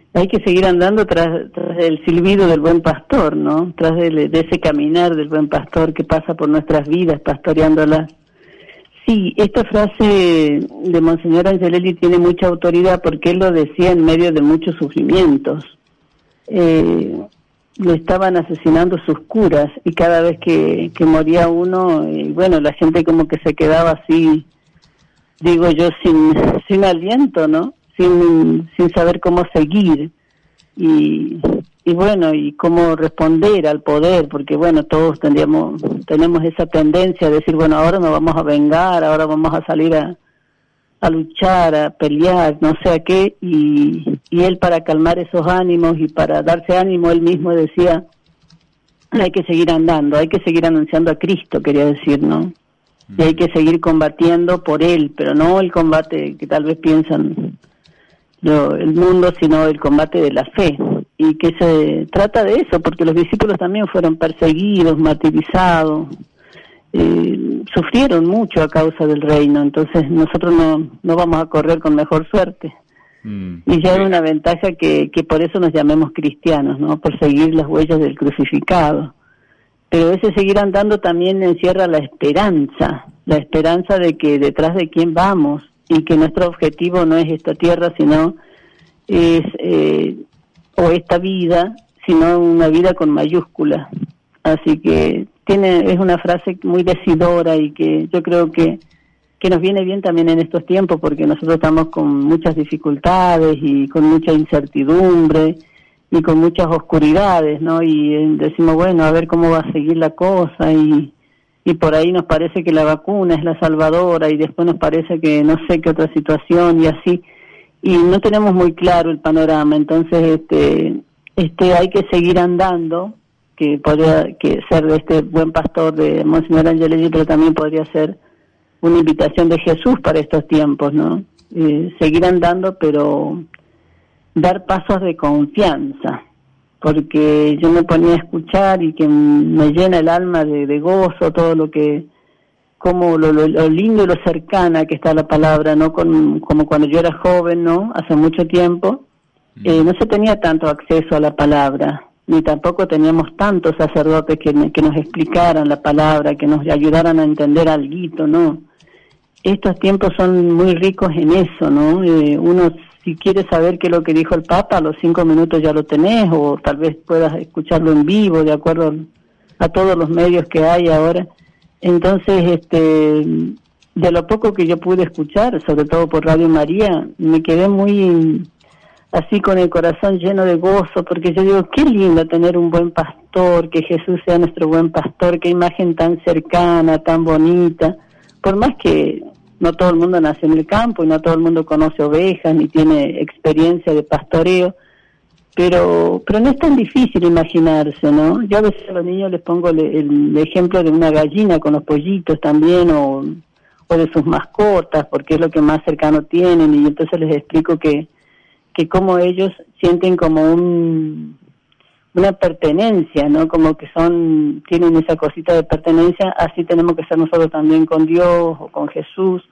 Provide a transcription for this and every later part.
hay que seguir andando tras el silbido del buen pastor, ¿no? Tras de ese caminar del buen pastor que pasa por nuestras vidas, pastoreándolas. Sí, esta frase de Monseñor Angelelli tiene mucha autoridad porque él lo decía en medio de muchos sufrimientos. Lo estaban asesinando sus curas y cada vez que moría uno, bueno, la gente como que se quedaba así, digo yo, sin aliento, ¿no? Sin saber cómo seguir y bueno, y cómo responder al poder, porque bueno, todos tenemos esa tendencia a decir, bueno, ahora nos vamos a vengar, ahora vamos a salir a luchar, a pelear, no sé a qué, y él, para calmar esos ánimos y para darse ánimo, él mismo decía, hay que seguir andando, hay que seguir anunciando a Cristo, quería decir, ¿no? Y hay que seguir combatiendo por él, pero no el combate que tal vez piensan el mundo, sino el combate de la fe, y que se trata de eso, porque los discípulos también fueron perseguidos, martirizados, sufrieron mucho a causa del reino, entonces nosotros no vamos a correr con mejor suerte. Y ya es una ventaja que por eso nos llamemos cristianos, ¿no? Por seguir las huellas del crucificado. Pero ese seguir andando también encierra la esperanza de que detrás de quién vamos, y que nuestro objetivo no es esta tierra, sino es o esta vida, sino una vida con mayúsculas. Así que es una frase muy decidora y que yo creo que nos viene bien también en estos tiempos, porque nosotros estamos con muchas dificultades y con mucha incertidumbre y con muchas oscuridades, ¿no? Y decimos, bueno, a ver cómo va a seguir la cosa, y por ahí nos parece que la vacuna es la salvadora, y después nos parece que no sé qué otra situación, y así, y no tenemos muy claro el panorama. Entonces hay que seguir andando, que podría ser de este buen pastor de Monseñor Angelelli, pero también podría ser una invitación de Jesús para estos tiempos, ¿no? Seguir andando, pero dar pasos de confianza, porque yo me ponía a escuchar y que me llena el alma de gozo todo lo que, como lo lindo y lo cercana que está la palabra, ¿no? Como cuando yo era joven, ¿no? Hace mucho tiempo, no se tenía tanto acceso a la palabra, ni tampoco teníamos tantos sacerdotes que nos explicaran la palabra, que nos ayudaran a entender alguito, ¿no? Estos tiempos son muy ricos en eso, ¿no? Uno, si quieres saber qué es lo que dijo el Papa, a los 5 minutos ya lo tenés, o tal vez puedas escucharlo en vivo, de acuerdo a todos los medios que hay ahora. Entonces, de lo poco que yo pude escuchar, sobre todo por Radio María, me quedé muy así con el corazón lleno de gozo, porque yo digo, qué lindo tener un buen pastor, que Jesús sea nuestro buen pastor, qué imagen tan cercana, tan bonita, por más que no todo el mundo nace en el campo y no todo el mundo conoce ovejas ni tiene experiencia de pastoreo, pero no es tan difícil imaginarse, ¿no? Yo a veces a los niños les pongo el ejemplo de una gallina con los pollitos también, o de sus mascotas, porque es lo que más cercano tienen, y entonces les explico que como ellos sienten como una pertenencia, ¿no? Como que tienen esa cosita de pertenencia, así tenemos que ser nosotros también con Dios o con Jesús,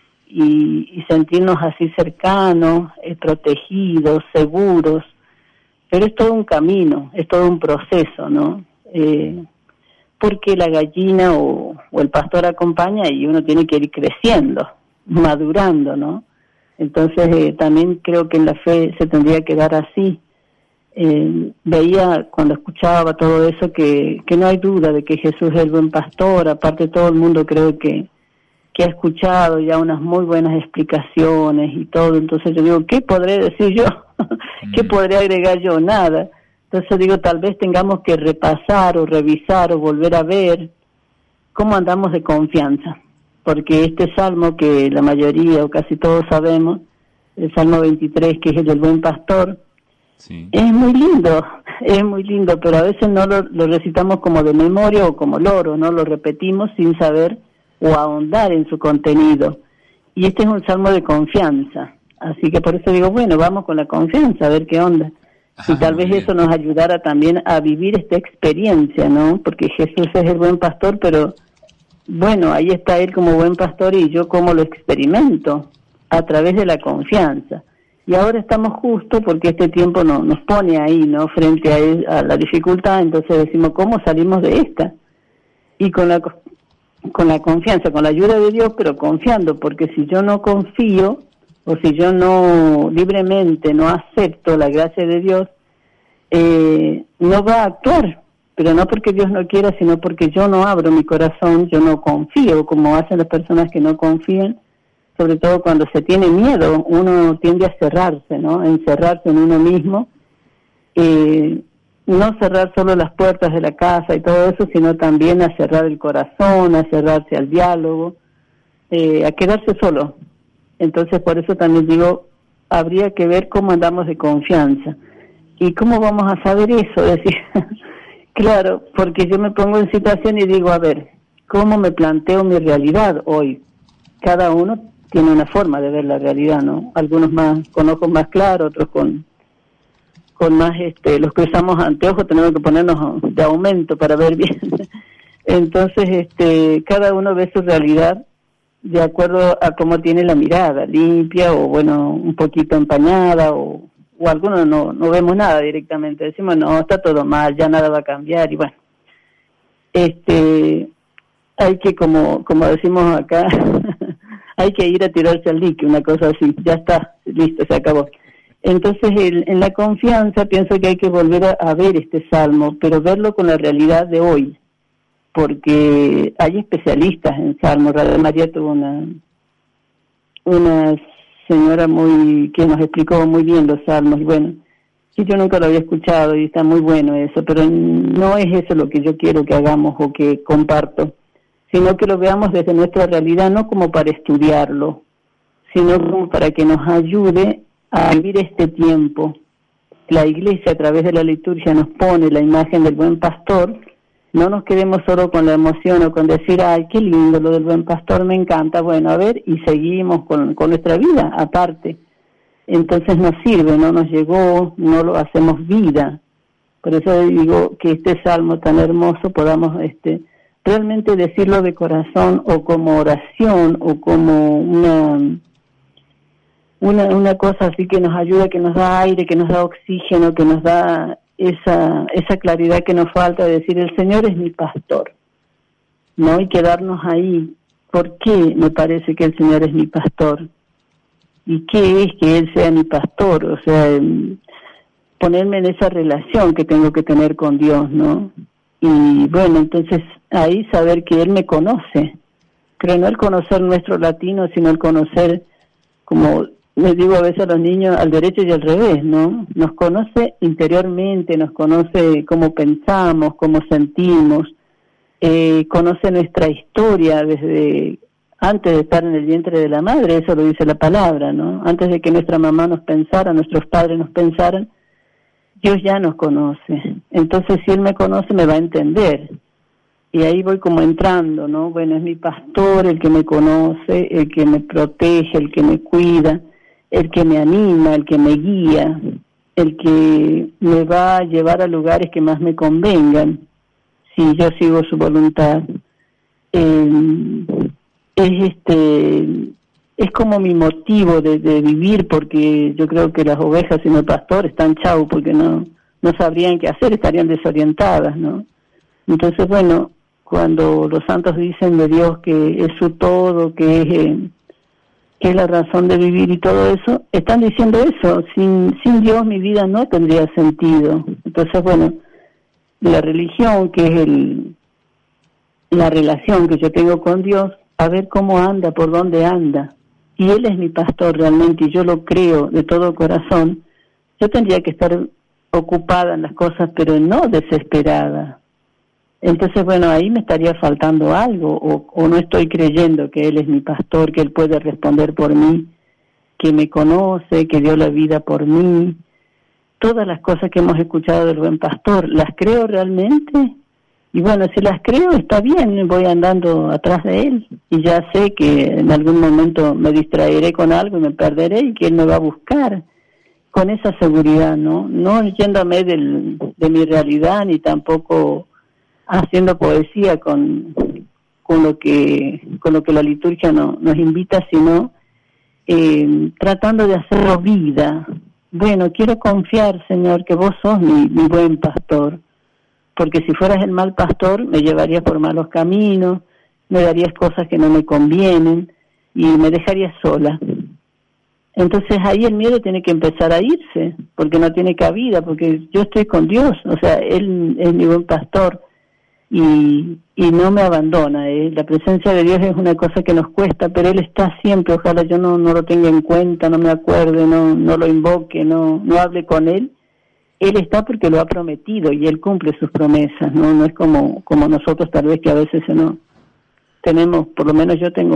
y sentirnos así cercanos, protegidos, seguros. Pero es todo un camino, es todo un proceso, ¿no? Porque la gallina o el pastor acompaña y uno tiene que ir creciendo, madurando, ¿no? Entonces también creo que en la fe se tendría que dar así. Veía cuando escuchaba todo eso que no hay duda de que Jesús es el buen pastor. Aparte, todo el mundo creo que ha escuchado ya unas muy buenas explicaciones y todo. Entonces yo digo, ¿qué podré decir yo? ¿Qué podré agregar yo? Nada. Entonces digo, tal vez tengamos que repasar o revisar o volver a ver cómo andamos de confianza, porque este salmo que la mayoría o casi todos sabemos, el Salmo 23, que es el del buen pastor, sí, es muy lindo, pero a veces no lo recitamos como de memoria o como loro, ¿no? Lo repetimos sin saber o ahondar en su contenido. Y este es un salmo de confianza, así que por eso digo, bueno, vamos con la confianza, a ver qué onda. Y tal vez eso nos ayudara también a vivir esta experiencia, ¿no? Porque Jesús es el buen pastor, pero bueno, ahí está Él como buen pastor y yo cómo lo experimento, a través de la confianza. Y ahora estamos justo porque este tiempo nos pone ahí, ¿no? Frente a la dificultad, entonces decimos, ¿cómo salimos de esta? Y con la confianza, con la ayuda de Dios, pero confiando, porque si yo no confío, o si yo no libremente no acepto la gracia de Dios, no va a actuar, pero no porque Dios no quiera, sino porque yo no abro mi corazón, yo no confío, como hacen las personas que no confían, sobre todo cuando se tiene miedo, uno tiende a cerrarse, ¿no? A encerrarse en uno mismo, no cerrar solo las puertas de la casa y todo eso, sino también a cerrar el corazón, a cerrarse al diálogo, a quedarse solo. Entonces, por eso también digo, habría que ver cómo andamos de confianza. ¿Y cómo vamos a saber eso? Decir, claro, porque yo me pongo en situación y digo, a ver, ¿cómo me planteo mi realidad hoy? Cada uno tiene una forma de ver la realidad, ¿no? Algunos más con ojos más claros, otros con más, los que usamos anteojos tenemos que ponernos de aumento para ver bien. Entonces, cada uno ve su realidad de acuerdo a cómo tiene la mirada, limpia o, bueno, un poquito empañada, o algunos no vemos nada directamente, decimos, no, está todo mal, ya nada va a cambiar, y bueno, hay que, como decimos acá, hay que ir a tirarse al dique, una cosa así, ya está, listo, se acabó. Entonces, en la confianza pienso que hay que volver a ver este salmo, pero verlo con la realidad de hoy, porque hay especialistas en salmos. Radio María tuvo una señora que nos explicó muy bien los salmos, y bueno, sí, yo nunca lo había escuchado y está muy bueno eso, pero no es eso lo que yo quiero que hagamos o que comparto, sino que lo veamos desde nuestra realidad, no como para estudiarlo, sino como para que nos ayude a vivir este tiempo. La Iglesia, a través de la liturgia, nos pone la imagen del buen pastor. No nos quedemos solo con la emoción o con decir, ay, qué lindo lo del buen pastor, me encanta, bueno, a ver, y seguimos con nuestra vida aparte. Entonces nos sirve, no nos llegó, no lo hacemos vida. Por eso digo que este salmo tan hermoso podamos realmente decirlo de corazón, o como oración, o como una cosa así que nos ayuda, que nos da aire, que nos da oxígeno, que nos da esa claridad que nos falta de decir, el Señor es mi pastor, ¿no? Y quedarnos ahí. ¿Por qué me parece que el Señor es mi pastor? ¿Y qué es que Él sea mi pastor? O sea, ponerme en esa relación que tengo que tener con Dios, ¿no? Y bueno, entonces ahí saber que Él me conoce, pero no el conocer nuestro latino, sino el conocer, como les digo a veces a los niños, al derecho y al revés, ¿no? Nos conoce interiormente, nos conoce cómo pensamos, cómo sentimos, conoce nuestra historia desde antes de estar en el vientre de la madre, eso lo dice la palabra, ¿no? Antes de que nuestra mamá nos pensara, nuestros padres nos pensaran, Dios ya nos conoce. Entonces, si Él me conoce, me va a entender. Y ahí voy como entrando, ¿no? Bueno, es mi pastor el que me conoce, el que me protege, el que me cuida, el que me anima, el que me guía, el que me va a llevar a lugares que más me convengan, si yo sigo su voluntad. Es como mi motivo de vivir, porque yo creo que las ovejas sin el pastor están chau, porque no sabrían qué hacer, estarían desorientadas, ¿no? Entonces, bueno, cuando los santos dicen de Dios que es su todo, que es la razón de vivir y todo eso, están diciendo eso. Sin Dios mi vida no tendría sentido. Entonces, bueno, la religión, que es la relación que yo tengo con Dios, a ver cómo anda, por dónde anda. Y Él es mi pastor realmente, y yo lo creo de todo corazón. Yo tendría que estar ocupada en las cosas, pero no desesperada. Entonces, bueno, ahí me estaría faltando algo, o no estoy creyendo que Él es mi pastor, que Él puede responder por mí, que me conoce, que dio la vida por mí. Todas las cosas que hemos escuchado del buen pastor, ¿las creo realmente? Y bueno, si las creo, está bien, voy andando atrás de Él, y ya sé que en algún momento me distraeré con algo y me perderé, y que Él me va a buscar. Con esa seguridad, ¿no? No yéndome de mi realidad, ni tampoco haciendo poesía con lo que la liturgia nos invita, sino tratando de hacerlo vida. Bueno, quiero confiar, Señor, que vos sos mi buen pastor, porque si fueras el mal pastor me llevarías por malos caminos, me darías cosas que no me convienen y me dejarías sola. Entonces ahí el miedo tiene que empezar a irse, porque no tiene cabida, porque yo estoy con Dios, o sea, Él es mi buen pastor y no me abandona. La presencia de Dios es una cosa que nos cuesta, pero Él está siempre. Ojalá yo no lo tenga en cuenta, no me acuerde, no lo invoque, no hable con Él. Él está porque lo ha prometido y Él cumple sus promesas, no es como nosotros tal vez, que a veces no tenemos, por lo menos yo tengo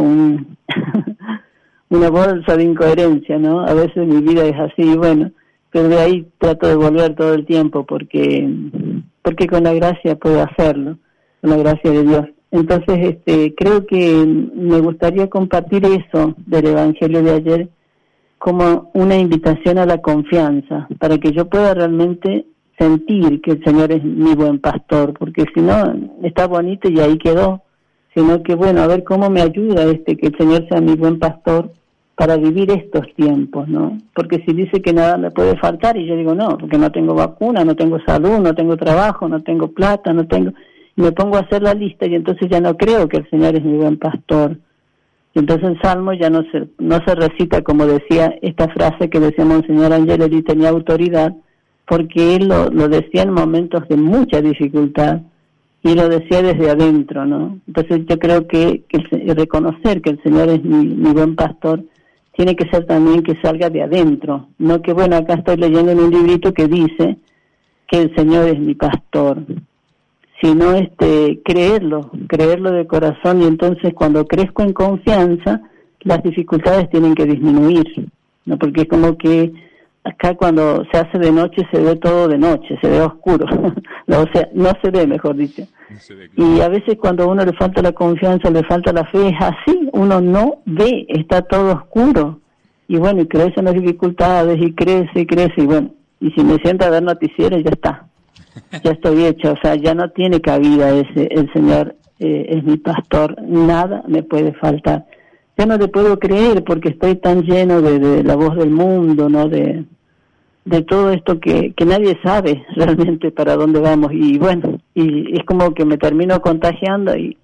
una bolsa de incoherencia, ¿no? A veces mi vida es así, bueno, pero de ahí trato de volver todo el tiempo porque con la gracia puedo hacerlo, con la gracia de Dios. Entonces, creo que me gustaría compartir eso del Evangelio de ayer como una invitación a la confianza, para que yo pueda realmente sentir que el Señor es mi buen pastor, porque si no, está bonito y ahí quedó, sino que bueno, a ver cómo me ayuda que el Señor sea mi buen pastor para vivir estos tiempos, ¿no? Porque si dice que nada me puede faltar, y yo digo no, porque no tengo vacuna, no tengo salud, no tengo trabajo, no tengo plata, y me pongo a hacer la lista y entonces ya no creo que el Señor es mi buen pastor. Y entonces el Salmo ya no se recita, como decía esta frase que decía Monseñor Angelelli, tenía autoridad, porque él lo decía en momentos de mucha dificultad, y lo decía desde adentro, ¿no? Entonces yo creo que reconocer que el Señor es mi buen pastor tiene que ser también que salga de adentro, no que bueno, acá estoy leyendo en un librito que dice que el Señor es mi pastor, sino creerlo de corazón, y entonces cuando crezco en confianza las dificultades tienen que disminuir, ¿no? Porque es como que acá cuando se hace de noche se ve todo de noche, se ve oscuro, no, o sea, no se ve, mejor dicho. No se ve, claro. Y a veces cuando a uno le falta la confianza, le falta la fe, es así, uno no ve, está todo oscuro, y bueno, y crecen las dificultades, y crece, y bueno, y si me siento a ver noticieros, ya está, ya estoy hecha, o sea, ya no tiene cabida el Señor es mi pastor, nada me puede faltar. Yo no le puedo creer porque estoy tan lleno de la voz del mundo, ¿no? De todo esto que nadie sabe realmente para dónde vamos, y bueno, y es como que me termino contagiando y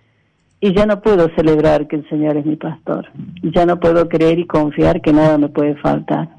ya no puedo celebrar que el Señor es mi pastor, ya no puedo creer y confiar que nada me puede faltar.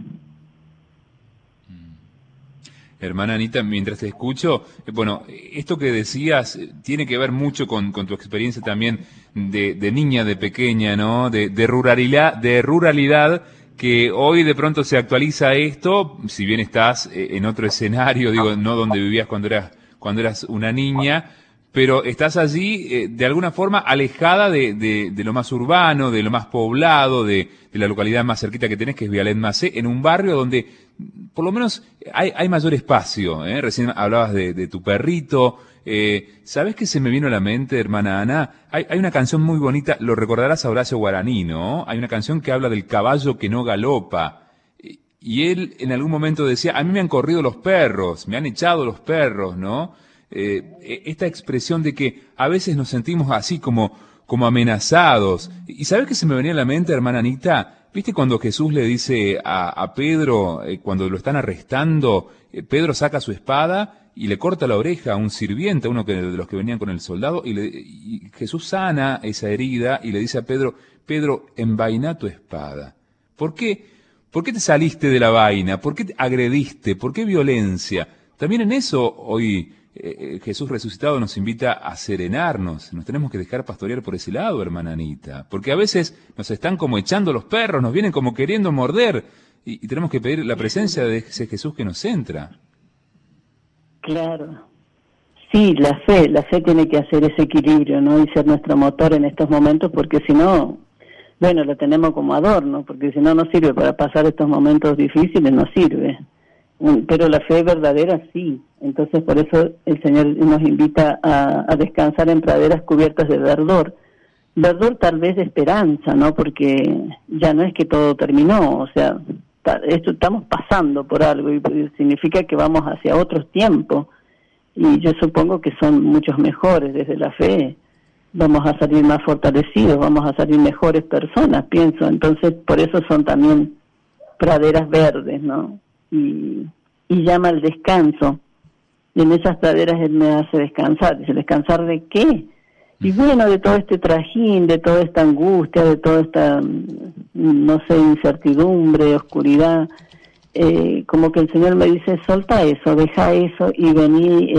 Hermana Anita, mientras te escucho, bueno, esto que decías tiene que ver mucho con tu experiencia también de niña, de pequeña, ¿no? De ruralidad, que hoy de pronto se actualiza esto, si bien estás en otro escenario, digo, no donde vivías cuando eras una niña, pero estás allí de alguna forma alejada de lo más urbano, de lo más poblado, de la localidad más cerquita que tenés, que es Vialet Macé, en un barrio donde por lo menos hay mayor espacio, ¿eh? Recién hablabas de tu perrito. ¿Sabés qué se me vino a la mente, hermana Ana? Hay una canción muy bonita, lo recordarás a Horacio Guaraní, ¿no? Hay una canción que habla del caballo que no galopa. Y él en algún momento decía, a mí me han corrido los perros, me han echado los perros, ¿no? Esta expresión de que a veces nos sentimos así como amenazados. ¿Y sabés qué se me venía a la mente, hermana Anita? ¿Viste cuando Jesús le dice a Pedro, cuando lo están arrestando, Pedro saca su espada y le corta la oreja a un sirviente, a uno de los que venían con el soldado, y Jesús sana esa herida y le dice a Pedro, envaina tu espada. ¿Por qué? ¿Por qué te saliste de la vaina? ¿Por qué te agrediste? ¿Por qué violencia? También en eso hoy Jesús resucitado nos invita a serenarnos, nos tenemos que dejar pastorear por ese lado, hermana Anita, porque a veces nos están como echando los perros, nos vienen como queriendo morder, y tenemos que pedir la presencia de ese Jesús que nos entra. Claro, sí, la fe tiene que hacer ese equilibrio, ¿no? Y ser nuestro motor en estos momentos, porque si no, bueno, lo tenemos como adorno, porque si no, no sirve para pasar estos momentos difíciles, no sirve. Pero la fe verdadera sí, entonces por eso el Señor nos invita a descansar en praderas cubiertas de verdor tal vez de esperanza, ¿no? Porque ya no es que todo terminó, o sea, estamos pasando por algo y significa que vamos hacia otros tiempos, y yo supongo que son muchos mejores desde la fe, vamos a salir más fortalecidos, vamos a salir mejores personas, pienso. Entonces, por eso son también praderas verdes, ¿no? Y llama al descanso. Y en esas praderas Él me hace descansar. Dice, ¿descansar de qué? Y bueno, de todo este trajín, de toda esta angustia, de toda esta, no sé, incertidumbre, oscuridad, como que el Señor me dice, solta eso, deja eso y vení,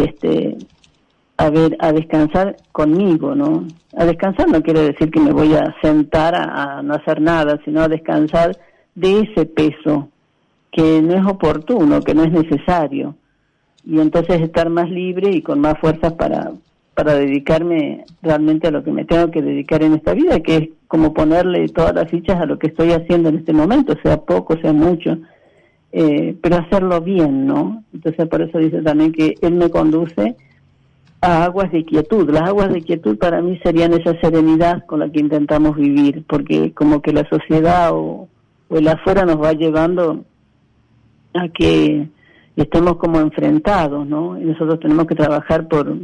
a descansar conmigo, ¿no? A descansar no quiere decir que me voy a sentar a no hacer nada, sino a descansar de ese peso que no es oportuno, que no es necesario. Y entonces estar más libre y con más fuerzas para dedicarme realmente a lo que me tengo que dedicar en esta vida, que es como ponerle todas las fichas a lo que estoy haciendo en este momento, sea poco, sea mucho, pero hacerlo bien, ¿no? Entonces por eso dice también que Él me conduce a aguas de quietud. Las aguas de quietud para mí serían esa serenidad con la que intentamos vivir, porque como que la sociedad o el afuera nos va llevando a que estemos como enfrentados, ¿no? Y nosotros tenemos que trabajar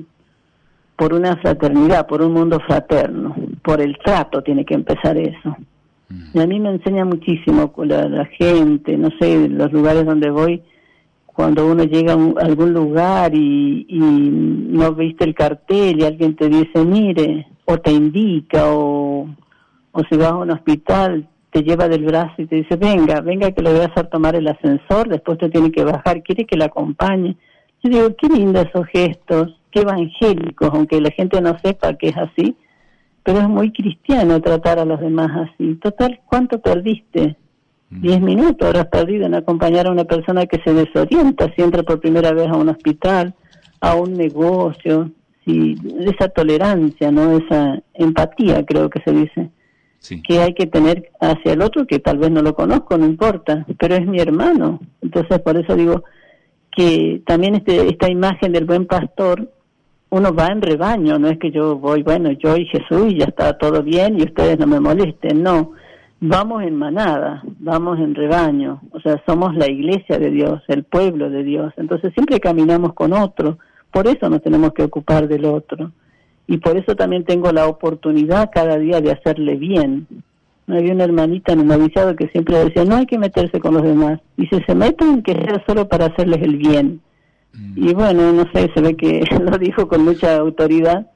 por una fraternidad, por un mundo fraterno, por el trato tiene que empezar eso. Y a mí me enseña muchísimo con la gente, no sé, los lugares donde voy, cuando uno llega a algún lugar y no viste el cartel y alguien te dice, mire, o te indica, o si vas a un hospital, te lleva del brazo y te dice, venga que le voy a hacer tomar el ascensor, después te tiene que bajar, quiere que le acompañe. Yo digo, qué lindos esos gestos, qué evangélicos, aunque la gente no sepa que es así, pero es muy cristiano tratar a los demás así. Total, ¿cuánto perdiste? 10 minutos habrás perdido en acompañar a una persona que se desorienta si entra por primera vez a un hospital, a un negocio, sí, esa tolerancia, ¿no? Esa empatía, creo que se dice, sí, que hay que tener hacia el otro, que tal vez no lo conozco, no importa, pero es mi hermano. Entonces por eso digo que también esta imagen del buen pastor, uno va en rebaño, no es que yo voy, bueno, yo y Jesús y ya está todo bien y ustedes no me molesten, no. Vamos en manada, vamos en rebaño, o sea, somos la iglesia de Dios, el pueblo de Dios, entonces siempre caminamos con otro, por eso nos tenemos que ocupar del otro, y por eso también tengo la oportunidad cada día de hacerle bien. Había una hermanita en el noviciado que siempre decía, no hay que meterse con los demás, y si se meten, que sea solo para hacerles el bien. Y bueno, no sé, se ve que lo dijo con mucha autoridad,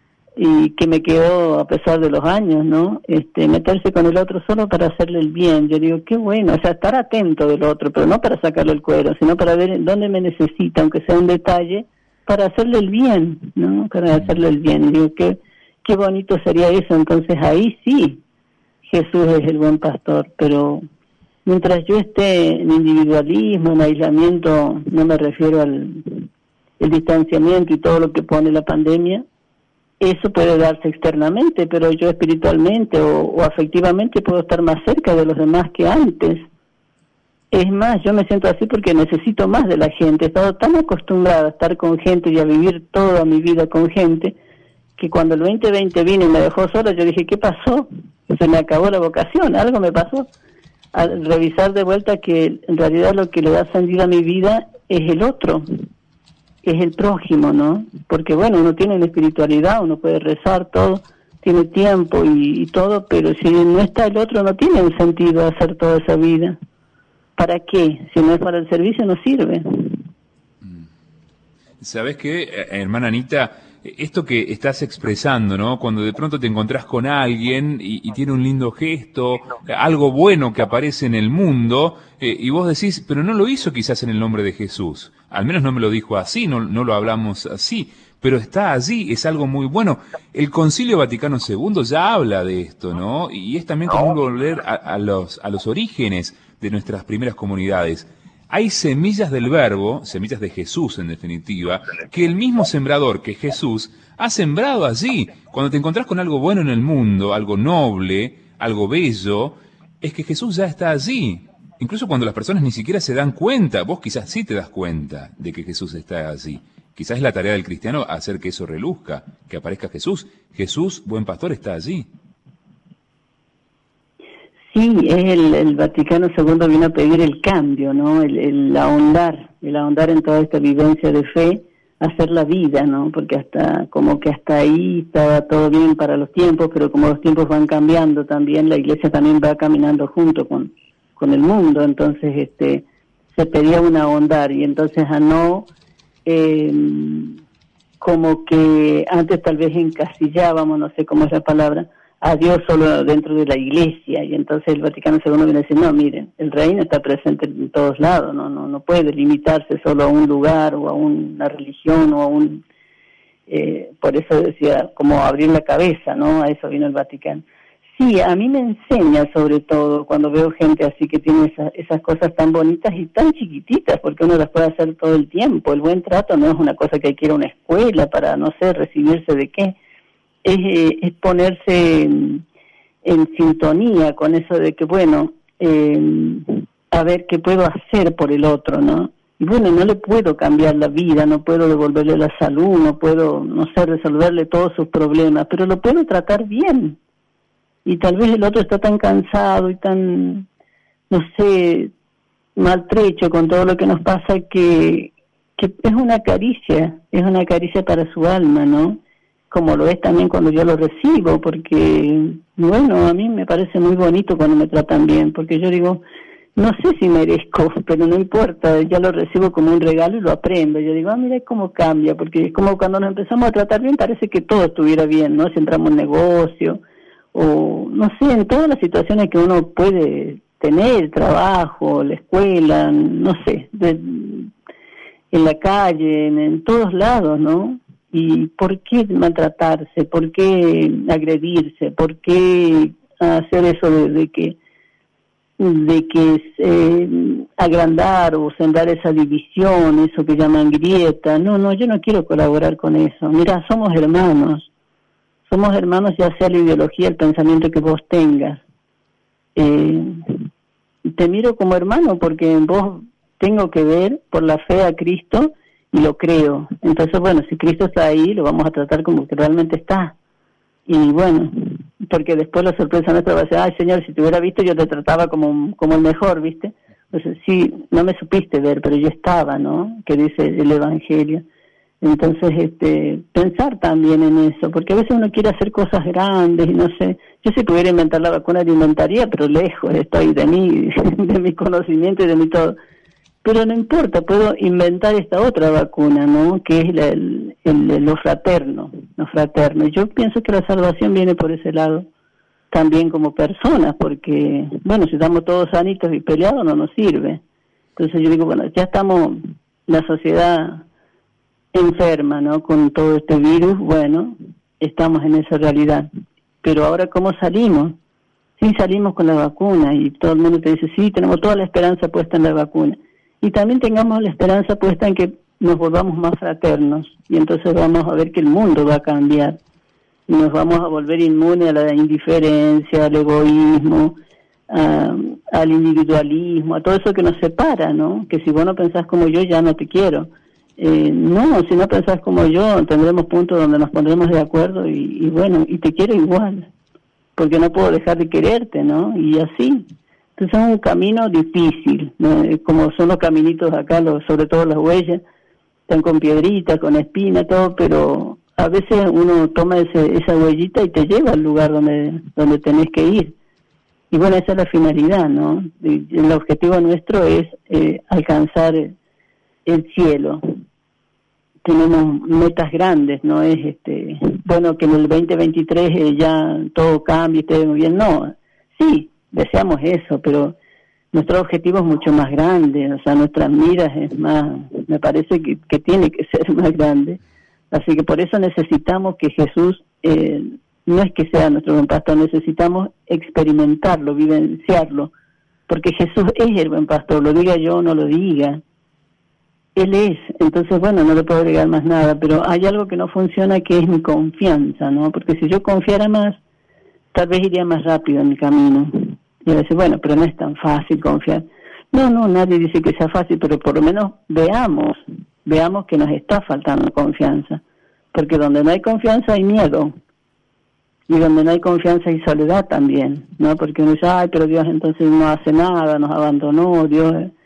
y que me quedó a pesar de los años, ¿no? Meterse con el otro solo para hacerle el bien. Yo digo, qué bueno, o sea, estar atento del otro, pero no para sacarle el cuero, sino para ver dónde me necesita, aunque sea un detalle, para hacerle el bien, ¿no? Para hacerle el bien. Y digo, qué bonito sería eso. Entonces ahí sí, Jesús es el buen pastor, pero mientras yo esté en individualismo, en aislamiento, no me refiero al el distanciamiento y todo lo que pone la pandemia, eso puede darse externamente, pero yo espiritualmente o afectivamente puedo estar más cerca de los demás que antes. Es más, yo me siento así porque necesito más de la gente. He estado tan acostumbrada a estar con gente y a vivir toda mi vida con gente, que cuando el 2020 vino y me dejó sola, yo dije, ¿qué pasó? Se me acabó la vocación, algo me pasó. Al revisar de vuelta que en realidad lo que le da sentido a mi vida es el otro, es el prójimo, ¿no? Porque bueno, uno tiene una espiritualidad, uno puede rezar todo, tiene tiempo y todo, pero si no está el otro no tiene un sentido hacer toda esa vida. ¿Para qué? Si no es para el servicio no sirve. ¿Sabes qué, hermana Anita? Esto que estás expresando, ¿no? Cuando de pronto te encontrás con alguien y tiene un lindo gesto, algo bueno que aparece en el mundo, y vos decís, pero no lo hizo quizás en el nombre de Jesús. Al menos no me lo dijo así, no lo hablamos así, pero está allí, es algo muy bueno. El Concilio Vaticano II ya habla de esto, ¿no? Y es también como volver a los orígenes de nuestras primeras comunidades. Hay semillas del verbo, semillas de Jesús en definitiva, que el mismo sembrador que Jesús ha sembrado allí. Cuando te encontrás con algo bueno en el mundo, algo noble, algo bello, es que Jesús ya está allí. Incluso cuando las personas ni siquiera se dan cuenta, vos quizás sí te das cuenta de que Jesús está allí. Quizás es la tarea del cristiano hacer que eso reluzca, que aparezca Jesús. Jesús, buen pastor, está allí. Sí, el Vaticano II vino a pedir el cambio, ¿no? El ahondar en toda esta vivencia de fe, hacer la vida, ¿no? Porque hasta ahí estaba todo bien para los tiempos, pero como los tiempos van cambiando también, la Iglesia también va caminando junto con el mundo, entonces se pedía un ahondar, y entonces a no como que antes tal vez encasillábamos, no sé cómo es la palabra, a Dios solo dentro de la Iglesia, y entonces el Vaticano II viene a decir, no, miren, el reino está presente en todos lados, no puede limitarse solo a un lugar o a una religión o a un... por eso decía, como abrir la cabeza, ¿no? A eso vino el Vaticano. Sí, a mí me enseña sobre todo cuando veo gente así que tiene esas cosas tan bonitas y tan chiquititas, porque uno las puede hacer todo el tiempo. El buen trato no es una cosa que hay que ir a una escuela para, no sé, recibirse de qué. Es ponerse en sintonía con eso de que, bueno, a ver qué puedo hacer por el otro, ¿no? Y bueno, no le puedo cambiar la vida, no puedo devolverle la salud, no puedo, no sé, resolverle todos sus problemas, pero lo puedo tratar bien. Y tal vez el otro está tan cansado y tan, no sé, maltrecho con todo lo que nos pasa que es una caricia para su alma, ¿no? Como lo es también cuando yo lo recibo, porque, bueno, a mí me parece muy bonito cuando me tratan bien, porque yo digo, no sé si merezco, pero no importa, ya lo recibo como un regalo y lo aprendo. Yo digo, mira cómo cambia, porque es como cuando nos empezamos a tratar bien, parece que todo estuviera bien, ¿no? Si entramos en negocio, o no sé, en todas las situaciones que uno puede tener, trabajo, la escuela, no sé, en la calle, en todos lados, ¿no? ¿Y por qué maltratarse? ¿Por qué agredirse? ¿Por qué hacer eso de que agrandar o sembrar esa división, eso que llaman grieta? No, yo no quiero colaborar con eso. Mira, somos hermanos, ya sea la ideología, el pensamiento que vos tengas. Te miro como hermano porque en vos tengo que ver por la fe a Cristo y lo creo. Entonces, bueno, si Cristo está ahí, lo vamos a tratar como que realmente está. Y bueno, porque después la sorpresa nuestra va a ser, ay Señor, si te hubiera visto yo te trataba como el mejor, ¿viste? Entonces, sí, no me supiste ver, pero yo estaba, ¿no? Que dice el Evangelio. Entonces, pensar también en eso, porque a veces uno quiere hacer cosas grandes y no sé, yo si pudiera inventar la vacuna la inventaría, pero lejos estoy de mí, de mi conocimiento y de mi todo. Pero no importa, puedo inventar esta otra vacuna, ¿no? Que es lo fraterno. Yo pienso que la salvación viene por ese lado, también como personas, porque, bueno, si estamos todos sanitos y peleados no nos sirve. Entonces yo digo, bueno, ya estamos, la sociedad enferma, ¿no? Con todo este virus, bueno, estamos en esa realidad. Pero ahora, ¿cómo salimos? Sí, salimos con la vacuna y todo el mundo te dice, sí, tenemos toda la esperanza puesta en la vacuna. Y también tengamos la esperanza puesta en que nos volvamos más fraternos y entonces vamos a ver que el mundo va a cambiar y nos vamos a volver inmunes a la indiferencia, al egoísmo, al individualismo, a todo eso que nos separa, ¿no? Que si vos no pensás como yo, ya no te quiero. No, si no pensás como yo, tendremos puntos donde nos pondremos de acuerdo y bueno, y te quiero igual, porque no puedo dejar de quererte, ¿no? Y así. Entonces es un camino difícil, ¿no? Como son los caminitos acá, sobre todo las huellas, están con piedritas, con espina, todo, pero a veces uno toma esa huellita y te lleva al lugar donde tenés que ir. Y bueno, esa es la finalidad, ¿no? El objetivo nuestro es alcanzar el cielo. Tenemos metas grandes, no es bueno que en el 2023 ya todo cambie, esté muy bien, no, sí, deseamos eso, pero nuestro objetivo es mucho más grande, o sea, nuestras miras es más, me parece que tiene que ser más grande, así que por eso necesitamos que Jesús, no es que sea nuestro buen pastor, necesitamos experimentarlo, vivenciarlo, porque Jesús es el buen pastor, lo diga yo o no lo diga, Él es, entonces bueno, no le puedo agregar más nada, pero hay algo que no funciona que es mi confianza, ¿no? Porque si yo confiara más, tal vez iría más rápido en mi camino. Y a veces, bueno, pero no es tan fácil confiar. No, nadie dice que sea fácil, pero por lo menos veamos que nos está faltando confianza. Porque donde no hay confianza hay miedo. Y donde no hay confianza hay soledad también, ¿no? Porque uno dice, ay, pero Dios entonces no hace nada, nos abandonó, Dios...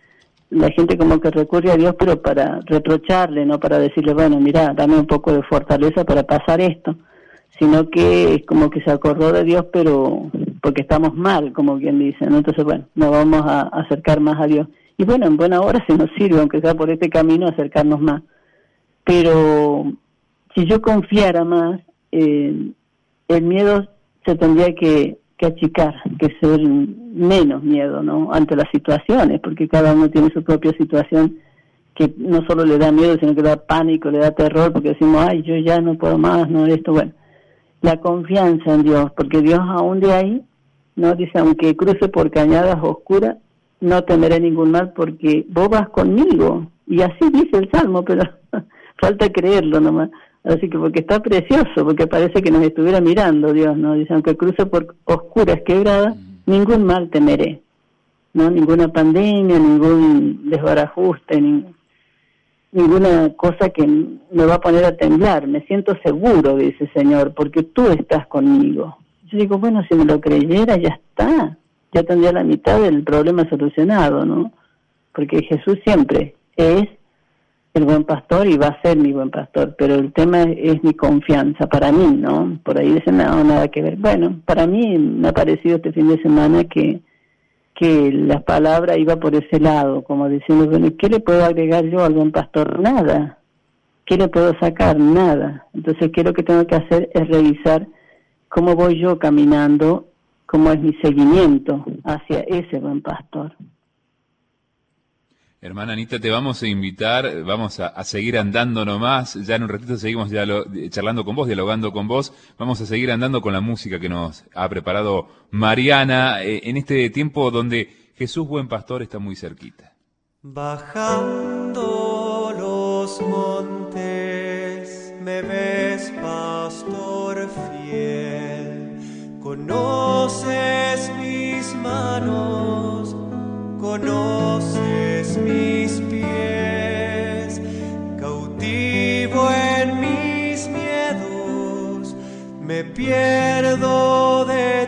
la gente como que recurre a Dios, pero para reprocharle, no para decirle, bueno, mira, dame un poco de fortaleza para pasar esto, sino que es como que se acordó de Dios, pero porque estamos mal, como quien dice, ¿no? Entonces, bueno, nos vamos a acercar más a Dios. Y bueno, en buena hora se nos sirve, aunque sea por este camino, acercarnos más. Pero si yo confiara más, el miedo se tendría que achicar, que ser menos miedo, ¿no? Ante las situaciones, porque cada uno tiene su propia situación que no solo le da miedo, sino que le da pánico, le da terror, porque decimos, ay, yo ya no puedo más, no, esto, bueno. La confianza en Dios, porque Dios aún de ahí, ¿no? Dice, aunque cruce por cañadas oscuras, no temeré ningún mal, porque vos vas conmigo. Y así dice el Salmo, pero falta creerlo nomás. Así que porque está precioso, porque parece que nos estuviera mirando Dios, ¿no? Dice, aunque cruce por oscuras quebradas, ningún mal temeré, ¿no? Ninguna pandemia, ningún desbarajuste, ninguna cosa que me va a poner a temblar. Me siento seguro, dice el Señor, porque tú estás conmigo. Yo digo, bueno, si me lo creyera, ya está. Ya tendría la mitad del problema solucionado, ¿no? Porque Jesús siempre es el buen pastor y va a ser mi buen pastor, pero el tema es mi confianza para mí, ¿no? Por ahí dicen, no, nada que ver. Bueno, para mí me ha parecido este fin de semana que la palabra iba por ese lado, como diciendo, bueno, ¿qué le puedo agregar yo al buen pastor? Nada. ¿Qué le puedo sacar? Nada. Entonces, ¿qué es lo que tengo que hacer? Es revisar cómo voy yo caminando, cómo es mi seguimiento hacia ese buen pastor. Hermana Anita, te vamos a invitar, vamos a seguir andando nomás, ya en un ratito seguimos charlando con vos, dialogando con vos, vamos a seguir andando con la música que nos ha preparado Mariana, en este tiempo donde Jesús Buen Pastor está muy cerquita. Bajando los montes, me ves, pastor fiel, conoces mis manos, conoces mis pies, cautivo en mis miedos, me pierdo de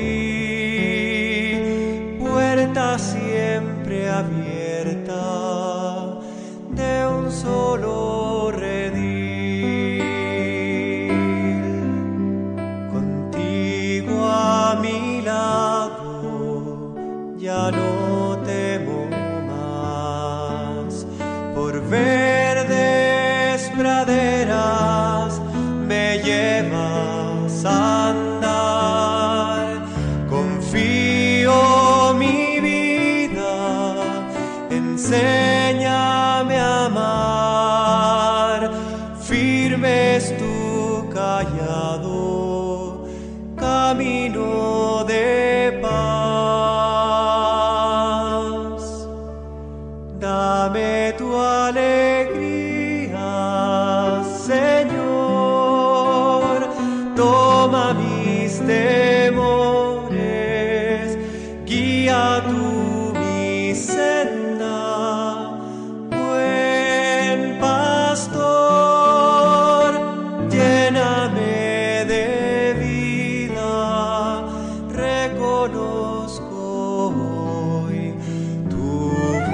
ti, puerta siempre abierta de un solo redil, contigo a mi lado ya no temo más, por verdes praderas me llevas a andar, confío mi vida, enséñame a amar, firme es tu callado, camino de paz. Dame tu alegría, Señor, toma mis temores, guía tú mi senda, buen pastor, lléname de vida, reconozco hoy tu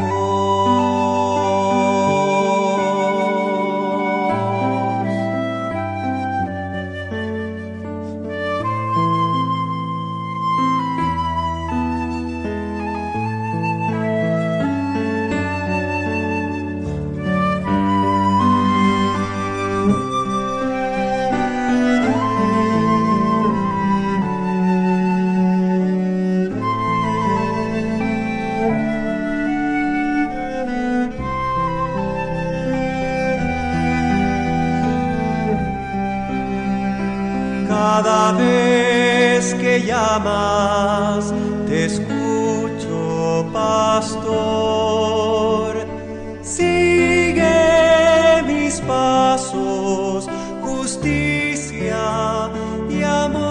Cada vez que llamas, te escucho, pastor. Sigue mis pasos, justicia y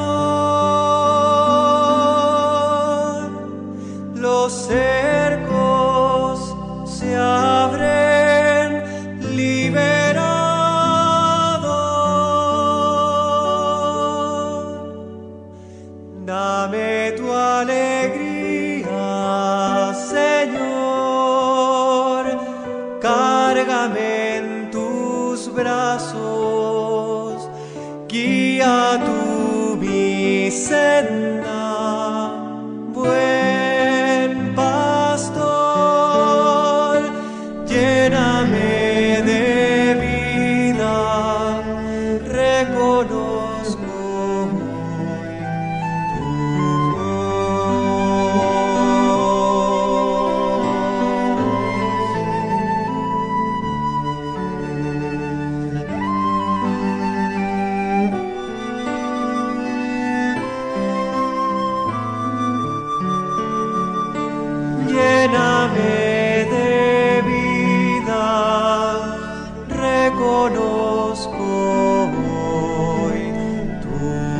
amor. Los cercos se abren, dame tu alegría, Señor, en tus brazos, guía tú mi senda, buen pastor, lléname de vida, reconozco hoy tu lléname de vida, reconozco hoy tu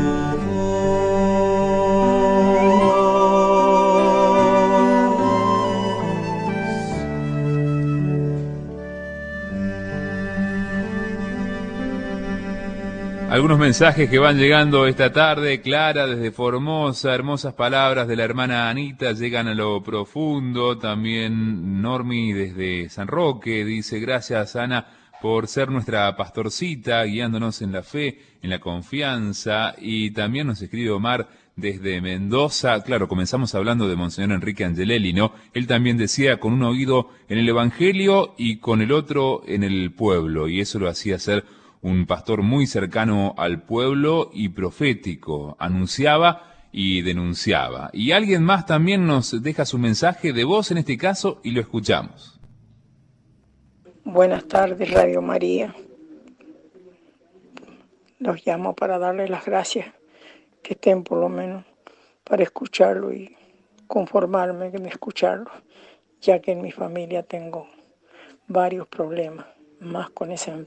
Algunos mensajes que van llegando esta tarde. Clara desde Formosa, hermosas palabras de la hermana Anita, llegan a lo profundo. También Normi desde San Roque dice: gracias, Ana, por ser nuestra pastorcita, guiándonos en la fe, en la confianza. Y también nos escribe Omar desde Mendoza. Claro, comenzamos hablando de Monseñor Enrique Angelelli, ¿no? Él también decía: con un oído en el Evangelio y con el otro en el pueblo, y eso lo hacía ser un pastor muy cercano al pueblo y profético, anunciaba y denunciaba. Y alguien más también nos deja su mensaje de voz en este caso y lo escuchamos. Buenas tardes, Radio María. Los llamo para darles las gracias, que estén por lo menos para escucharlo y conformarme de escucharlo, ya que en mi familia tengo varios problemas, más con ese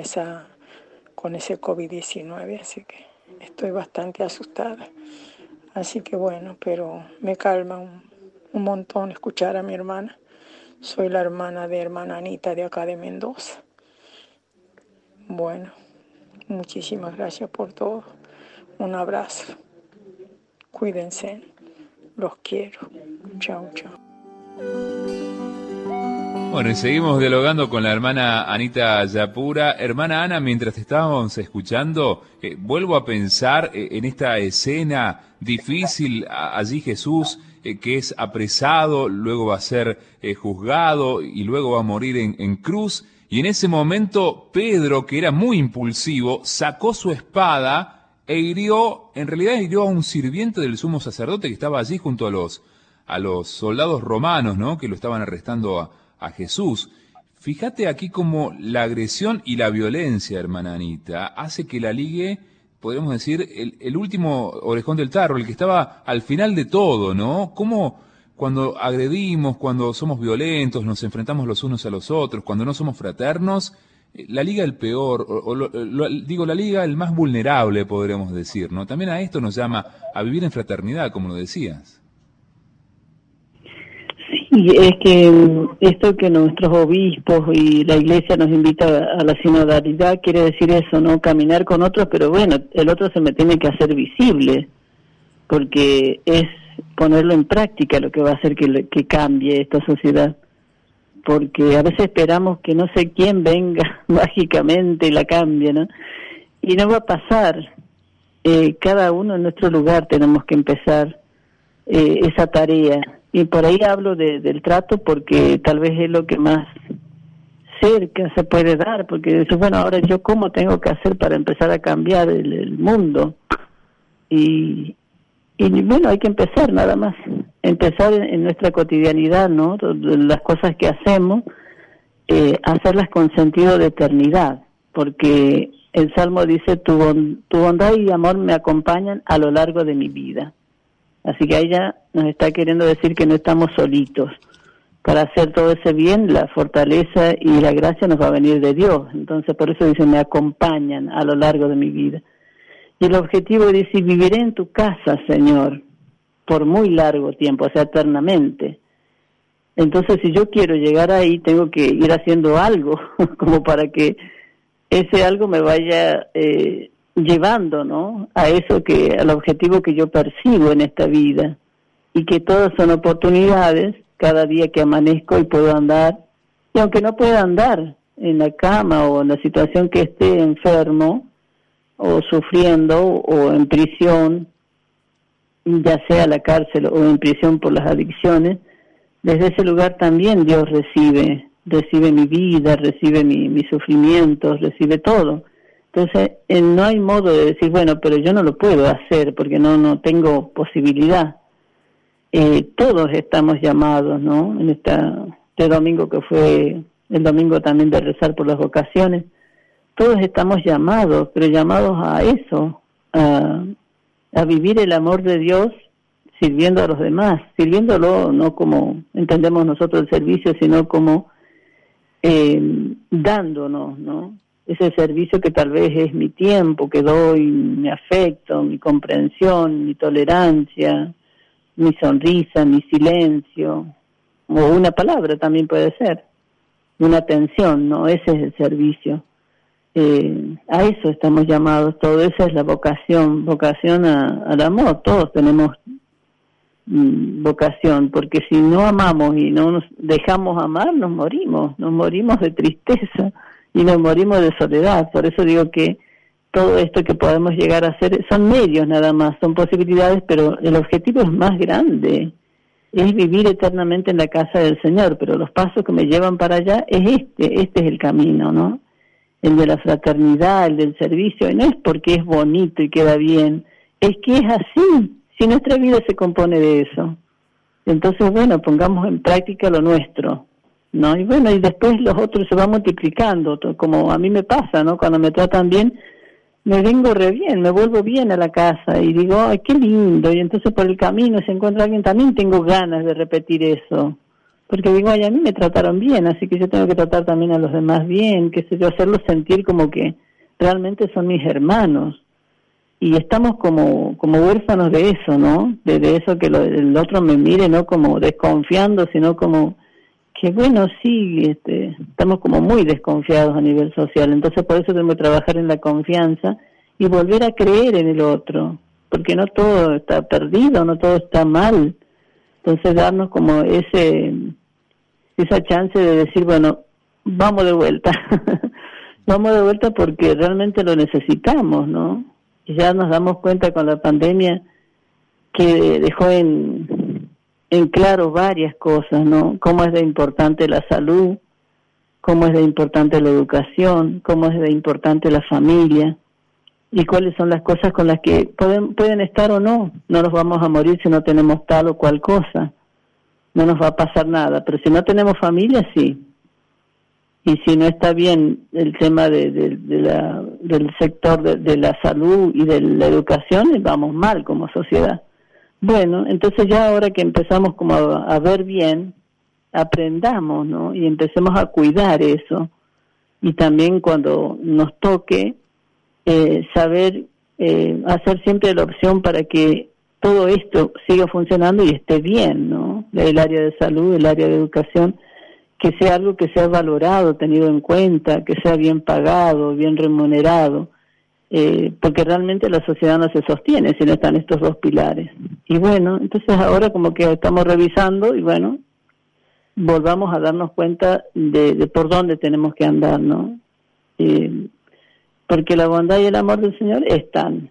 COVID-19, así que estoy bastante asustada. Así que bueno, pero me calma un montón escuchar a mi hermana. Soy la hermana de hermana Anita de acá de Mendoza. Bueno, muchísimas gracias por todo. Un abrazo. Cuídense. Los quiero. Chao, chao. Bueno, y seguimos dialogando con la hermana Anita Yapura. Hermana Ana, mientras te estábamos escuchando, vuelvo a pensar en esta escena difícil. Allí Jesús, que es apresado, luego va a ser juzgado y luego va a morir en cruz. Y en ese momento Pedro, que era muy impulsivo, sacó su espada e hirió a un sirviente del sumo sacerdote que estaba allí junto a los soldados romanos, ¿no?, que lo estaban arrestando a Jesús. Fíjate aquí cómo la agresión y la violencia, hermana Anita, hace que la ligue, podríamos decir, el último orejón del tarro, el que estaba al final de todo, ¿no? Cómo cuando agredimos, cuando somos violentos, nos enfrentamos los unos a los otros, cuando no somos fraternos, la liga el peor, la liga el más vulnerable, podríamos decir, ¿no? También a esto nos llama a vivir en fraternidad, como lo decías. Y es que esto que nuestros obispos y la Iglesia nos invita a la sinodalidad quiere decir eso, ¿no? Caminar con otros, pero bueno, el otro se me tiene que hacer visible, porque es ponerlo en práctica lo que va a hacer que cambie esta sociedad. Porque a veces esperamos que no sé quién venga mágicamente y la cambie, ¿no? Y no va a pasar. Cada uno en nuestro lugar tenemos que empezar esa tarea. Y por ahí hablo del trato porque tal vez es lo que más cerca se puede dar, porque dices, bueno, ahora yo cómo tengo que hacer para empezar a cambiar el mundo. Y bueno, hay que empezar nada más, empezar en nuestra cotidianidad, ¿no? Las cosas que hacemos, hacerlas con sentido de eternidad, porque el Salmo dice, tu bondad y amor me acompañan a lo largo de mi vida. Así que ella nos está queriendo decir que no estamos solitos. Para hacer todo ese bien, la fortaleza y la gracia nos va a venir de Dios. Entonces, por eso dice, me acompañan a lo largo de mi vida. Y el objetivo dice, viviré en tu casa, Señor, por muy largo tiempo, o sea, eternamente. Entonces, si yo quiero llegar ahí, tengo que ir haciendo algo, como para que ese algo me vaya llevando, ¿no?, a eso al objetivo que yo persigo en esta vida, y que todas son oportunidades cada día que amanezco y puedo andar, y aunque no pueda andar, en la cama o en la situación que esté enfermo o sufriendo o en prisión, ya sea la cárcel o en prisión por las adicciones, desde ese lugar también Dios recibe mi vida, recibe mis sufrimientos, recibe todo. Entonces, no hay modo de decir, bueno, pero yo no lo puedo hacer porque no tengo posibilidad. Todos estamos llamados, ¿no? En este domingo que fue el domingo también de rezar por las vocaciones, todos estamos llamados, pero llamados a eso, a vivir el amor de Dios sirviendo a los demás, sirviéndolo no como entendemos nosotros el servicio, sino como dándonos, ¿no? Ese servicio que tal vez es mi tiempo que doy, mi afecto, mi comprensión, mi tolerancia, mi sonrisa, mi silencio, o una palabra también puede ser, una atención, ¿no? Ese es el servicio. A eso estamos llamados, todo esa es la vocación al amor. Todos tenemos vocación, porque si no amamos y no nos dejamos amar, nos morimos de tristeza y nos morimos de soledad. Por eso digo que todo esto que podemos llegar a hacer son medios nada más, son posibilidades, pero el objetivo es más grande, es vivir eternamente en la casa del Señor, pero los pasos que me llevan para allá es este es el camino, ¿no? El de la fraternidad, el del servicio, y no es porque es bonito y queda bien, es que es así, si nuestra vida se compone de eso. Entonces, bueno, pongamos en práctica lo nuestro, ¿no? Y bueno, y después los otros se van multiplicando, como a mí me pasa, ¿no? Cuando me tratan bien, me vengo re bien, me vuelvo bien a la casa y digo, ay, qué lindo, y entonces por el camino se encuentra alguien, también tengo ganas de repetir eso, porque digo, ay, a mí me trataron bien, así que yo tengo que tratar también a los demás bien, qué sé yo, hacerlos sentir como que realmente son mis hermanos, y estamos como huérfanos de eso, ¿no? De eso que el otro me mire, no como desconfiando, sino como que bueno, sí, estamos como muy desconfiados a nivel social, entonces por eso tenemos que trabajar en la confianza y volver a creer en el otro, porque no todo está perdido, no todo está mal, entonces darnos como esa chance de decir, bueno, vamos de vuelta, vamos de vuelta porque realmente lo necesitamos, ¿no? Y ya nos damos cuenta con la pandemia que dejó en claro varias cosas, ¿no? Cómo es de importante la salud, cómo es de importante la educación, cómo es de importante la familia, y cuáles son las cosas con las que pueden estar o no. No nos vamos a morir si no tenemos tal o cual cosa, no nos va a pasar nada, pero si no tenemos familia, sí. Y si no está bien el tema del sector de la salud y de la educación, vamos mal como sociedad. Bueno, entonces ya ahora que empezamos como a ver bien, aprendamos, ¿no? Y empecemos a cuidar eso. Y también cuando nos toque, saber hacer siempre la opción para que todo esto siga funcionando y esté bien, ¿no? El área de salud, el área de educación, que sea algo que sea valorado, tenido en cuenta, que sea bien pagado, bien remunerado. Porque realmente la sociedad no se sostiene si no están estos dos pilares. Y bueno, entonces ahora como que estamos revisando y bueno, volvamos a darnos cuenta de por dónde tenemos que andar, ¿no? Porque la bondad y el amor del Señor están.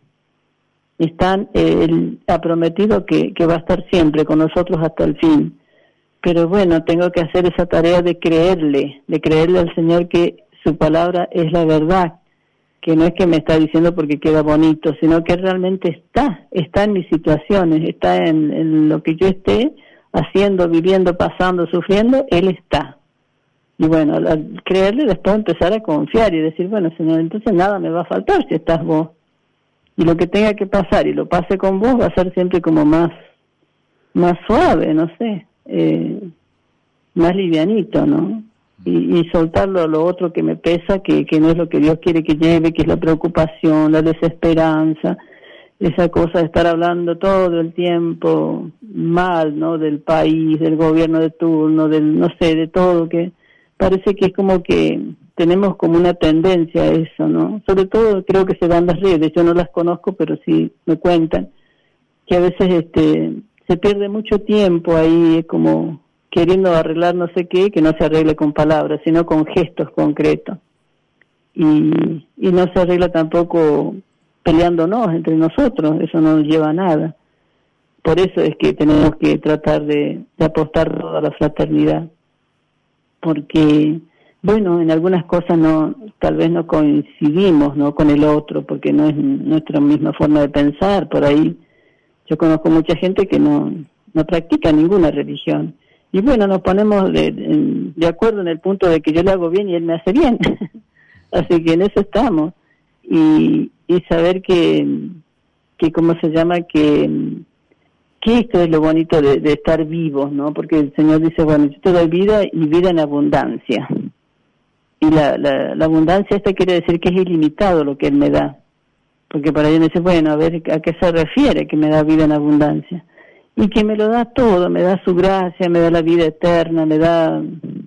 Él ha prometido que va a estar siempre con nosotros hasta el fin. Pero bueno, tengo que hacer esa tarea de creerle al Señor que su palabra es la verdad, que no es que me está diciendo porque queda bonito, sino que realmente está en mis situaciones, está en lo que yo esté haciendo, viviendo, pasando, sufriendo, Él está. Y bueno, al creerle después empezar a confiar y decir, bueno, Señor, entonces nada me va a faltar si estás vos. Y lo que tenga que pasar y lo pase con vos va a ser siempre como más suave, no sé, más livianito, ¿no? Y soltarlo a lo otro que me pesa, que no es lo que Dios quiere que lleve, que es la preocupación, la desesperanza, esa cosa de estar hablando todo el tiempo mal, ¿no? Del país, del gobierno de turno, no sé, de todo, que parece que es como que tenemos como una tendencia a eso, ¿no? Sobre todo creo que se dan las redes, yo no las conozco, pero sí me cuentan, que a veces se pierde mucho tiempo ahí, como queriendo arreglar no sé qué, que no se arregle con palabras, sino con gestos concretos. Y no se arregla tampoco peleándonos entre nosotros, eso no nos lleva a nada. Por eso es que tenemos que tratar de apostar toda la fraternidad, porque, bueno, en algunas cosas tal vez no coincidimos, ¿no?, con el otro, porque no es nuestra misma forma de pensar. Por ahí yo conozco mucha gente que no practica ninguna religión. Y bueno, nos ponemos de acuerdo en el punto de que yo le hago bien y él me hace bien. Así que en eso estamos. Y saber que ¿cómo se llama? Que esto es lo bonito de estar vivos, ¿no? Porque el Señor dice, bueno, yo te doy vida y vida en abundancia. Y la abundancia esta quiere decir que es ilimitado lo que Él me da. Porque para ellos me dice, bueno, a ver, ¿a qué se refiere que me da vida en abundancia? Y que me lo da todo, me da su gracia, me da la vida eterna, me da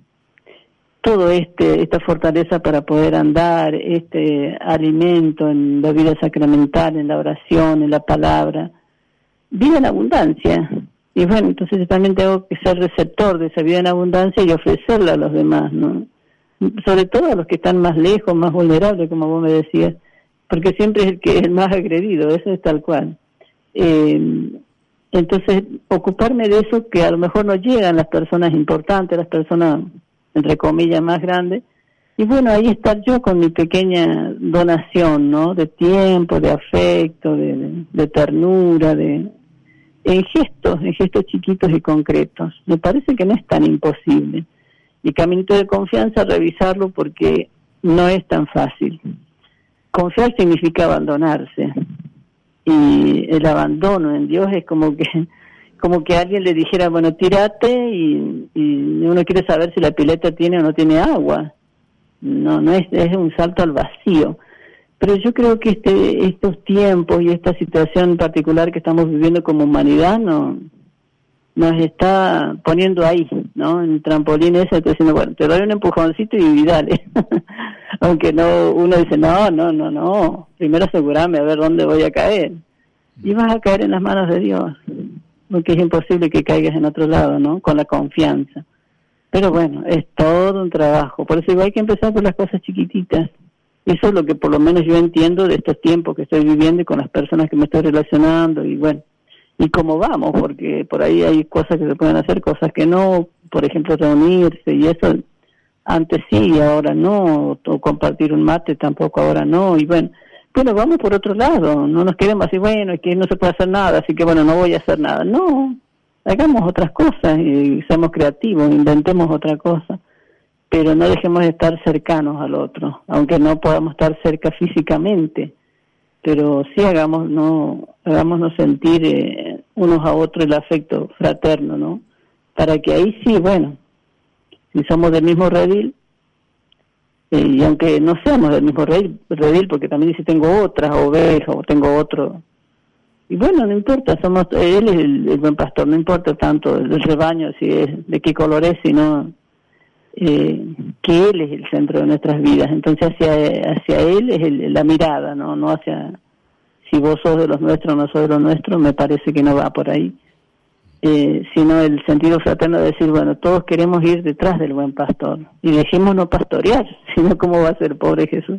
todo esta fortaleza para poder andar, este alimento en la vida sacramental, en la oración, en la palabra, vida en abundancia. Y bueno, entonces yo también tengo que ser receptor de esa vida en abundancia y ofrecerla a los demás, ¿no? Sobre todo a los que están más lejos, más vulnerables, como vos me decías, porque siempre es el más agredido, eso es tal cual. Entonces, ocuparme de eso que a lo mejor no llegan las personas importantes, las personas, entre comillas, más grandes. Y bueno, ahí estar yo con mi pequeña donación, ¿no? De tiempo, de afecto, de ternura, en gestos chiquitos y concretos. Me parece que no es tan imposible. Y caminito de confianza, revisarlo porque no es tan fácil. Confiar significa abandonarse. Y el abandono en Dios es como que alguien le dijera, bueno, tírate y uno quiere saber si la pileta tiene o no tiene agua. No es un salto al vacío. Pero yo creo que estos tiempos y esta situación particular que estamos viviendo como humanidad nos está poniendo ahí, ¿no? En el trampolín ese, estoy diciendo, bueno, te doy un empujoncito y dale. Aunque uno dice, no, primero asegurame a ver dónde voy a caer. Y vas a caer en las manos de Dios, porque es imposible que caigas en otro lado, ¿no? Con la confianza. Pero bueno, es todo un trabajo. Por eso igual hay que empezar por las cosas chiquititas. Eso es lo que por lo menos yo entiendo de estos tiempos que estoy viviendo y con las personas que me estoy relacionando, y bueno, y cómo vamos, porque por ahí hay cosas que se pueden hacer, cosas que no, por ejemplo reunirse y eso, antes sí, ahora no, o compartir un mate tampoco, ahora no, y bueno, vamos por otro lado, no nos quedemos así, bueno, es que no se puede hacer nada, así que bueno, no voy a hacer nada, no, hagamos otras cosas y seamos creativos, inventemos otra cosa, pero no dejemos de estar cercanos al otro, aunque no podamos estar cerca físicamente, pero sí hagámonos sentir unos a otros el afecto fraterno, ¿no? Para que ahí sí, bueno, si somos del mismo redil, y aunque no seamos del mismo redil, porque también dice tengo otras ovejas o tengo otro, y bueno, no importa, él es el buen pastor, no importa tanto el rebaño, si es de qué color es, sino que él es el centro de nuestras vidas. Entonces hacia él es la mirada, no hacia si vos sos de los nuestros o no sos de los nuestros, me parece que no va por ahí, sino el sentido fraterno de decir, bueno, todos queremos ir detrás del buen pastor y dejémonos pastorear, sino cómo va a ser pobre Jesús.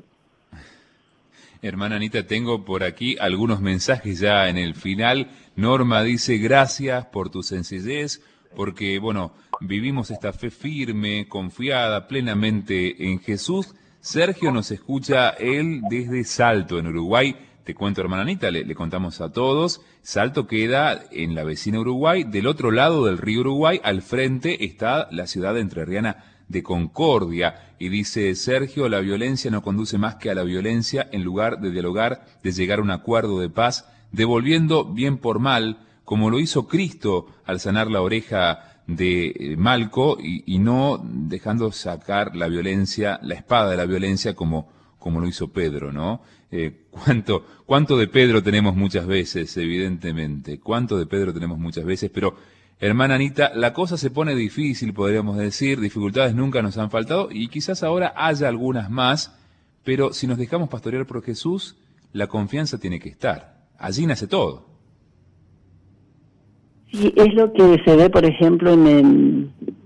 Hermana Anita, tengo por aquí algunos mensajes ya en el final. Norma dice, gracias por tu sencillez, porque, bueno, vivimos esta fe firme, confiada plenamente en Jesús. Sergio nos escucha, él desde Salto, en Uruguay. Te cuento, hermana Anita, le contamos a todos. Salto queda en la vecina Uruguay. Del otro lado del río Uruguay, al frente, está la ciudad entrerriana de Concordia. Y dice Sergio, la violencia no conduce más que a la violencia en lugar de dialogar, de llegar a un acuerdo de paz, devolviendo bien por mal, como lo hizo Cristo al sanar la oreja de Malco y no dejando sacar la violencia, la espada de la violencia como lo hizo Pedro, ¿no? ¿Cuánto de Pedro tenemos muchas veces, evidentemente? ¿Cuánto de Pedro tenemos muchas veces? Pero, hermana Anita, la cosa se pone difícil, podríamos decir, dificultades nunca nos han faltado y quizás ahora haya algunas más, pero si nos dejamos pastorear por Jesús, la confianza tiene que estar. Allí nace todo. Sí, es lo que se ve, por ejemplo, en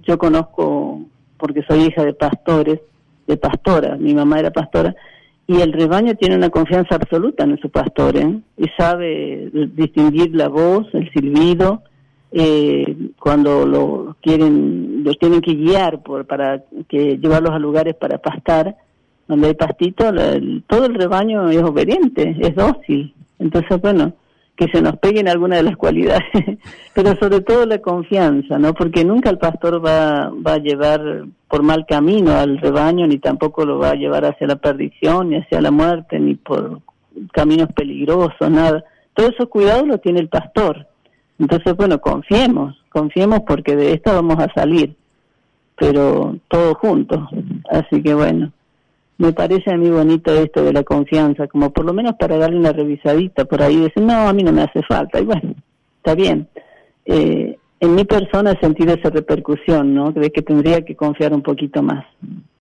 yo conozco, porque soy hija de pastores, de pastora, mi mamá era pastora, y el rebaño tiene una confianza absoluta en su pastor, y sabe distinguir la voz, el silbido, cuando los tienen que guiar para que llevarlos a lugares para pastar, donde hay pastito, todo el rebaño es obediente, es dócil. Entonces, bueno, que se nos peguen algunas de las cualidades, pero sobre todo la confianza, ¿no? Porque nunca el pastor va a llevar por mal camino al rebaño, ni tampoco lo va a llevar hacia la perdición, ni hacia la muerte, ni por caminos peligrosos, nada. Todos esos cuidados los tiene el pastor. Entonces, bueno, confiemos porque de esta vamos a salir, pero todos juntos. Así que bueno, me parece a mí bonito esto de la confianza, como por lo menos para darle una revisadita por ahí y decir, no, a mí no me hace falta, y bueno, está bien. En mi persona he sentido esa repercusión, ¿no? De que tendría que confiar un poquito más.